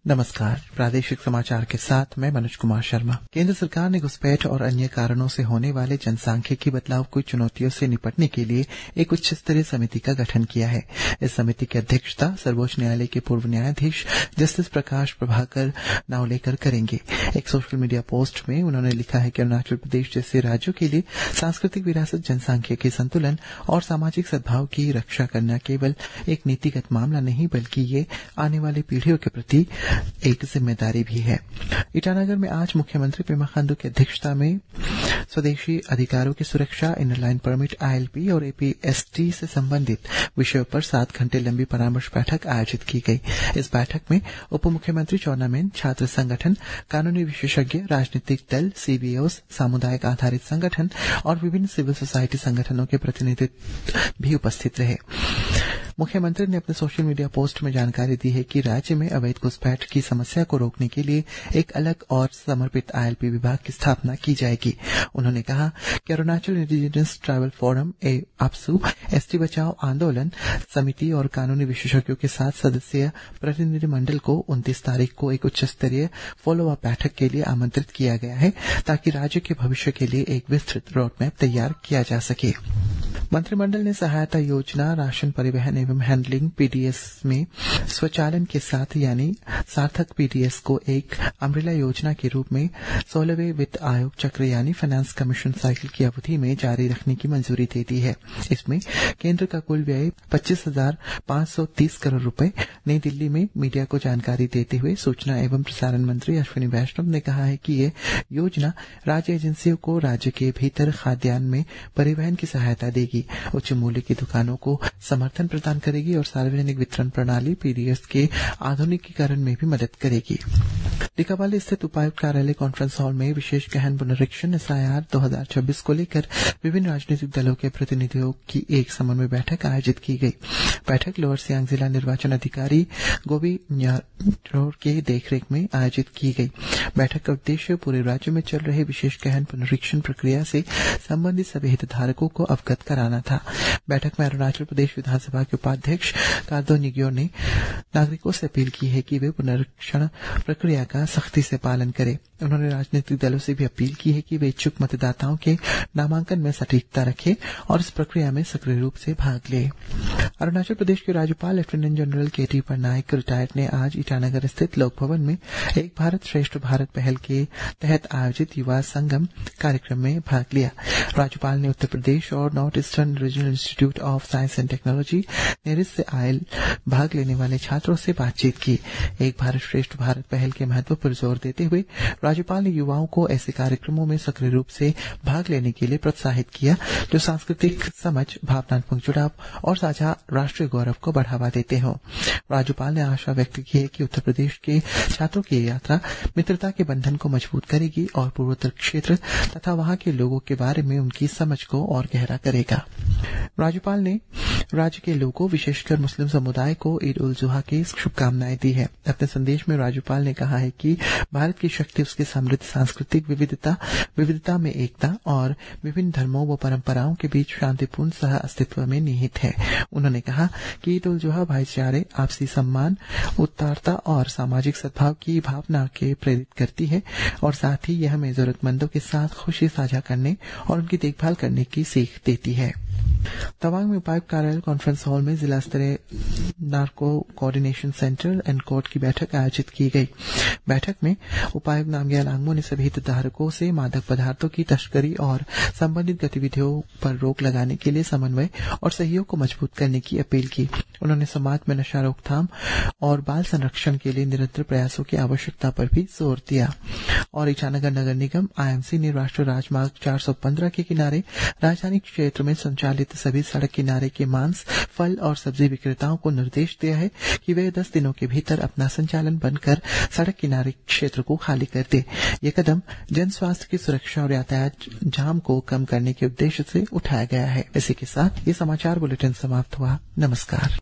नमस्कार। प्रादेशिक समाचार के साथ मैं मनोज कुमार शर्मा। केंद्र सरकार ने घुसपैठ और अन्य कारणों से होने वाले जनसांख्यिकी बदलाव की चुनौतियों से निपटने के लिए एक उच्च स्तरीय समिति का गठन किया है। इस समिति की अध्यक्षता सर्वोच्च न्यायालय के पूर्व न्यायाधीश जस्टिस प्रकाश प्रभाकर नावलेकर करेंगे। एक सोशल मीडिया पोस्ट में उन्होंने लिखा है कि अरुणाचल प्रदेश जैसे राज्यों के लिए सांस्कृतिक विरासत, जनसांख्यिकी संतुलन और सामाजिक सद्भाव की रक्षा करना केवल एक नीतिगत मामला नहीं बल्कि ये आने वाली पीढ़ियों के प्रति एक जिम्मेदारी भी है। ईटानगर में आज मुख्यमंत्री पेमा खांडू की अध्यक्षता में स्वदेशी अधिकारों की सुरक्षा, इनर लाइन परमिट, ILP और APST से संबंधित विषयों पर 7 घंटे लंबी परामर्श बैठक आयोजित की गई। इस बैठक में उप मुख्यमंत्री चाउना मेन, छात्र संगठन, कानूनी विशेषज्ञ, राजनीतिक दल, CBOs, सामुदायिक आधारित संगठन और विभिन्न सिविल सोसाइटी संगठनों के प्रतिनिधि भी उपस्थित रहे। मुख्यमंत्री ने अपने सोशल मीडिया पोस्ट में जानकारी दी है कि राज्य में अवैध घुसपैठ की समस्या को रोकने के लिए एक अलग और समर्पित ILP विभाग की स्थापना की जाएगी। उन्होंने कहा कि Arunachal indigenous tribal forum APSU, ST बचाओ आंदोलन समिति और कानूनी विशेषज्ञों के साथ सदस्यीय प्रतिनिधिमंडल को 29 तारीख को एक उच्च स्तरीय फॉलो अप बैठक के लिए आमंत्रित किया गया है ताकि राज्य के भविष्य के लिए एक विस्तृत रोडमैप तैयार किया जा सके। मंत्रिमंडल ने सहायता योजना, राशन परिवहन एवं हैंडलिंग PDS में स्वचालन के साथ यानी सार्थक PDS को एक अम्ब्रेला योजना के रूप में 16वें वित्त आयोग चक्र यानी फाइनेंस कमीशन साइकिल की अवधि में जारी रखने की मंजूरी दे दी है। इसमें केंद्र का कुल व्यय 25,530 करोड़ रुपए। नई दिल्ली में मीडिया को जानकारी देते हुए सूचना एवं प्रसारण मंत्री अश्विनी वैष्णव ने कहा है कि ये योजना राज्य एजेंसियों को राज्य के भीतर खाद्यान्न में परिवहन की सहायता देगी, उच्च मूल्य की दुकानों को समर्थन प्रदान करेगी और सार्वजनिक वितरण प्रणाली PDS के आधुनिकीकरण में भी मदद करेगी। लिकावाली स्थित उपायुक्त कार्यालय कॉन्फ्रेंस हॉल में विशेष गहन पुनरीक्षण SIR 2026 को लेकर विभिन्न राजनीतिक दलों के प्रतिनिधियों की एक समन्वय बैठक आयोजित की गई। बैठक लोअर सियांग जिला निर्वाचन अधिकारी गोबी न्यारोर के देखरेख में आयोजित की गई। बैठक का उद्देश्य पूरे राज्य में चल रहे विशेष गहन पुनरीक्षण प्रक्रिया से संबंधित सभी हितधारकों को अवगत कराना था। बैठक में अरुणाचल प्रदेश विधानसभा के उपाध्यक्ष कार्दो निग्यो ने नागरिकों से अपील की है कि वे पुनरीक्षण प्रक्रिया का सख्ती से पालन करें। उन्होंने राजनीतिक दलों से भी अपील की है कि वे इच्छुक मतदाताओं के नामांकन में सटीकता रखें और इस प्रक्रिया में सक्रिय रूप से भाग लें। अरुणाचल प्रदेश के राज्यपाल lieutenant general KT Patnaik retired ने आज ईटानगर स्थित लोक भवन में एक भारत श्रेष्ठ भारत पहल के तहत आयोजित युवा संगम कार्यक्रम में भाग लिया। राज्यपाल ने उत्तर प्रदेश और north eastern regional institute of science and technology NERIST से आए भाग लेने वाले छात्रों से बातचीत की। एक भारत श्रेष्ठ भारत पहल के महत्व पर जोर देते हुए राज्यपाल ने युवाओं को ऐसे कार्यक्रमों में सक्रिय रूप से भाग लेने के लिए प्रोत्साहित किया जो सांस्कृतिक समझ, भावनात्मक जुड़ाव और साझा राष्ट्रीय गौरव को बढ़ावा देते हों। राज्यपाल ने आशा व्यक्त की है कि उत्तर प्रदेश के छात्रों की यात्रा मित्रता के बंधन को मजबूत करेगी और पूर्वोत्तर क्षेत्र तथा वहां के लोगों के बारे में उनकी समझ को और गहरा करेगा। राज्यपाल ने राज्य के लोगों, विशेषकर मुस्लिम समुदाय को ईद उल जुहा की शुभकामनाएं दी है। अपने संदेश में राज्यपाल ने कहा है कि भारत की शक्ति उसकी समृद्ध सांस्कृतिक विविधता में एकता और विभिन्न धर्मों व परंपराओं के बीच शांतिपूर्ण सह अस्तित्व में निहित है। उन्होंने कहा कि ईद उल जुहा भाईचारे, आपसी सम्मान, उदारता और सामाजिक सद्भाव की भावना के प्रेरित करती है और साथ ही यह हमें जरूरतमंदों के साथ खुशी साझा करने और उनकी देखभाल करने की सीख देती है। तवांग में उपायुक्त कार्यालय कॉन्फ्रेंस हॉल में जिला स्तरीय नार्को कोऑर्डिनेशन सेंटर एनकोड की बैठक आयोजित की गई। बैठक में उपायुक्त नामग्याल आंगमो ने सभी हितधारकों से मादक पदार्थों की तस्करी और संबंधित गतिविधियों पर रोक लगाने के लिए समन्वय और सहयोग को मजबूत करने की अपील की। उन्होंने समाज में नशा रोकथाम और बाल संरक्षण के लिए निरंतर प्रयासों की आवश्यकता पर भी जोर दिया। और ईटानगर नगर निगम IMC ने राष्ट्रीय राजमार्ग 415 के किनारे राजधानी क्षेत्र में संचालित सभी सड़क किनारे के मांस, फल और सब्जी विक्रेताओं को निर्देश दिया है कि वे 10 दिनों के भीतर अपना संचालन बंद कर सड़क किनारे क्षेत्र को खाली कर दे। ये कदम जन स्वास्थ्य की सुरक्षा और यातायात जाम को कम करने के उद्देश्य से उठाया गया है। इसी के साथ ये समाचार बुलेटिन समाप्त हुआ। नमस्कार।